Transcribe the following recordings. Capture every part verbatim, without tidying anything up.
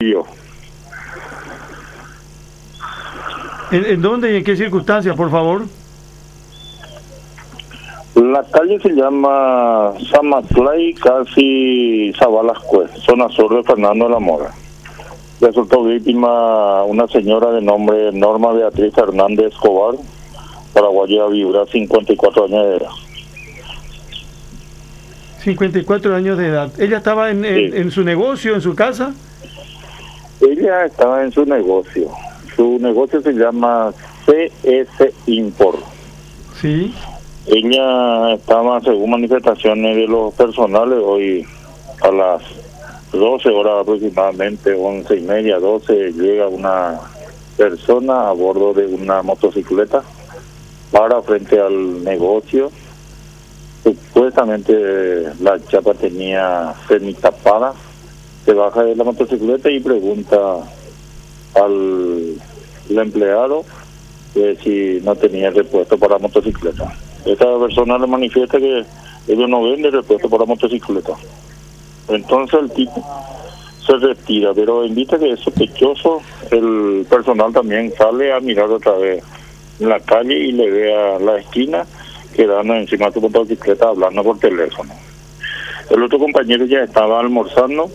suicidio. ¿En, en dónde y en qué circunstancias, por favor? La calle se llama Samatlay, casi Zabalascue, zona sur de Fernando de la Mora. Resultó víctima una señora de nombre Norma Beatriz Hernández Escobar, paraguaya, vibra, cincuenta y cuatro años de edad. cincuenta y cuatro años de edad. ¿Ella estaba en, en, Sí. en su negocio, en su casa? Ella estaba en su negocio. Su negocio se llama C S Import. Sí. Ella estaba, según manifestaciones de los personales, hoy a las doce horas aproximadamente, once y media, doce, llega una persona a bordo de una motocicleta para frente al negocio. Supuestamente la chapa tenía semitapada. Se baja de la motocicleta y pregunta al, al empleado que si no tenía repuesto para motocicleta. Esta persona le manifiesta que ellos no venden repuesto para motocicleta. Entonces el tipo se retira, pero en vista que es sospechoso, el personal también sale a mirar otra vez en la calle y le ve a la esquina quedando encima de su motocicleta hablando por teléfono. El otro compañero ya estaba almorzando.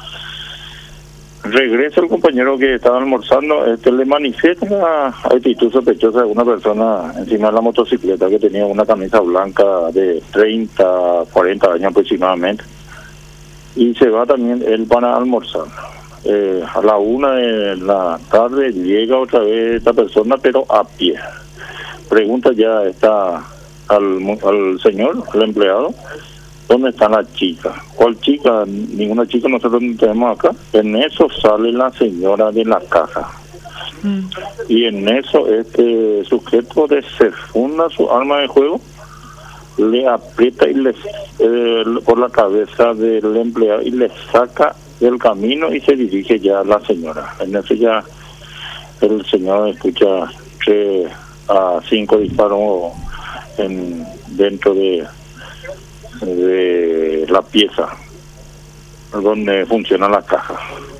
Regresa el compañero que estaba almorzando, este le manifiesta la actitud sospechosa de una persona encima de la motocicleta que tenía una camisa blanca de treinta, cuarenta años aproximadamente. Y se va también él para almorzar. Eh, a la una de la tarde llega otra vez esta persona, pero a pie. Pregunta ya está al, al señor, al empleado, ¿dónde está la chica? ¿Cuál chica? Ninguna chica nosotros no tenemos acá. En eso sale la señora de la caja. Mm. Y en eso este sujeto desfunda su arma de juego, le aprieta y le eh, por la cabeza del empleado y le saca del camino y se dirige ya a la señora. En eso ya el señor escucha tres a cinco disparos en, dentro de de la pieza donde funciona la caja.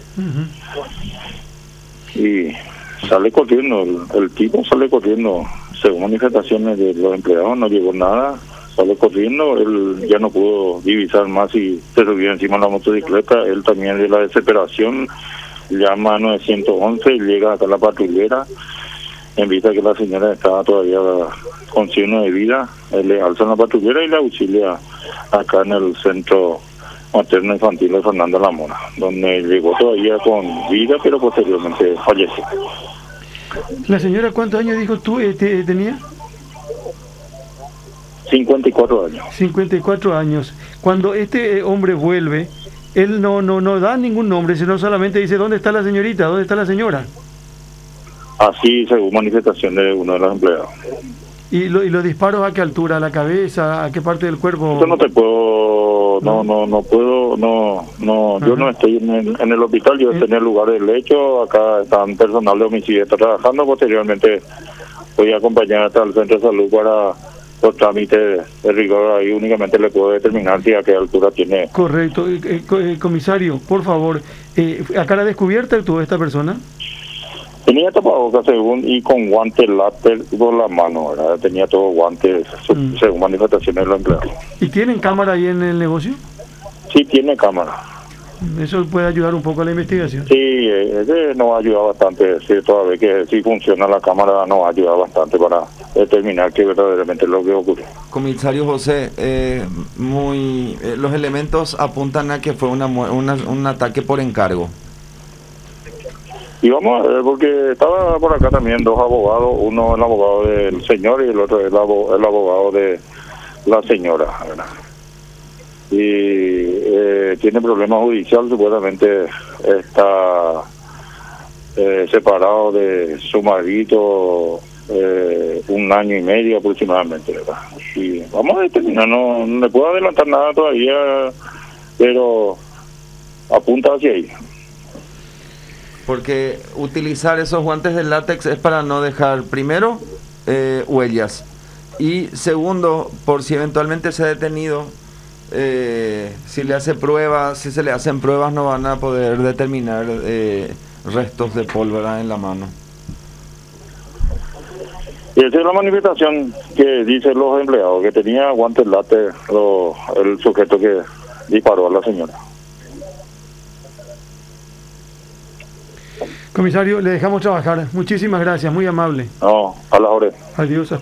Uh-huh. Y sale corriendo, el, el tipo sale corriendo, según manifestaciones de los empleados, no llegó nada, sale corriendo, él ya no pudo divisar más y se subió encima de la motocicleta. Él también, de la desesperación, llama a nueve once y llega acá a la patrullera. En vista que la señora estaba todavía con signo de vida, él le alza la patrullera y le auxilia acá en el centro materno infantil de Fernando de la Mora, donde llegó todavía con vida, pero posteriormente falleció. ¿La señora cuántos años dijo tú eh, te, tenía? cincuenta y cuatro años. cincuenta y cuatro años. Cuando este hombre vuelve, él no no no da ningún nombre, sino solamente dice, ¿dónde está la señorita? ¿Dónde está la señora? Así, según manifestación de uno de los empleados. ¿Y, lo, ¿Y los disparos a qué altura? ¿A la cabeza? ¿A qué parte del cuerpo? Yo no te puedo, no, no, no puedo, no, no, yo no estoy en el, en el hospital, yo estoy en el lugar del hecho, acá están personal de homicidio, está trabajando, posteriormente voy a acompañar hasta el centro de salud para los trámites de rigor, ahí únicamente le puedo determinar si a qué altura tiene. Correcto, eh, eh, comisario, por favor, eh, ¿a cara descubierta tuvo esta persona? Tenía tapabocas según y con guantes látex por la mano, ¿verdad? Tenía todos guantes mm. según manifestaciones de los empleados. ¿Y tienen cámara ahí en el negocio? Sí, tiene cámara. ¿Eso puede ayudar un poco a la investigación? Sí, eh, nos va a ayudar bastante, sí, todavía que si funciona la cámara nos va a ayudar bastante para determinar qué verdaderamente es lo que ocurrió. Comisario José, eh, muy eh, los elementos apuntan a que fue una, una un ataque por encargo. Y vamos a ver, porque estaba por acá también dos abogados, uno el abogado del señor y el otro el, abo, el abogado de la señora, ¿verdad? Y eh, tiene problemas judiciales, supuestamente está eh, separado de su marido eh, un año y medio aproximadamente, ¿verdad? Y vamos a determinar, no, no le puedo adelantar nada todavía, pero apunta hacia ahí. Porque utilizar esos guantes de látex es para no dejar, primero, eh, huellas, y segundo, por si eventualmente se ha detenido eh, si le hace pruebas, si se le hacen pruebas no van a poder determinar eh, restos de pólvora en la mano. Y esa es la manifestación que dicen los empleados, que tenía guantes látex lo, el sujeto que disparó a la señora. Comisario, le dejamos trabajar. Muchísimas gracias, muy amable. No, a las horas. Adiós.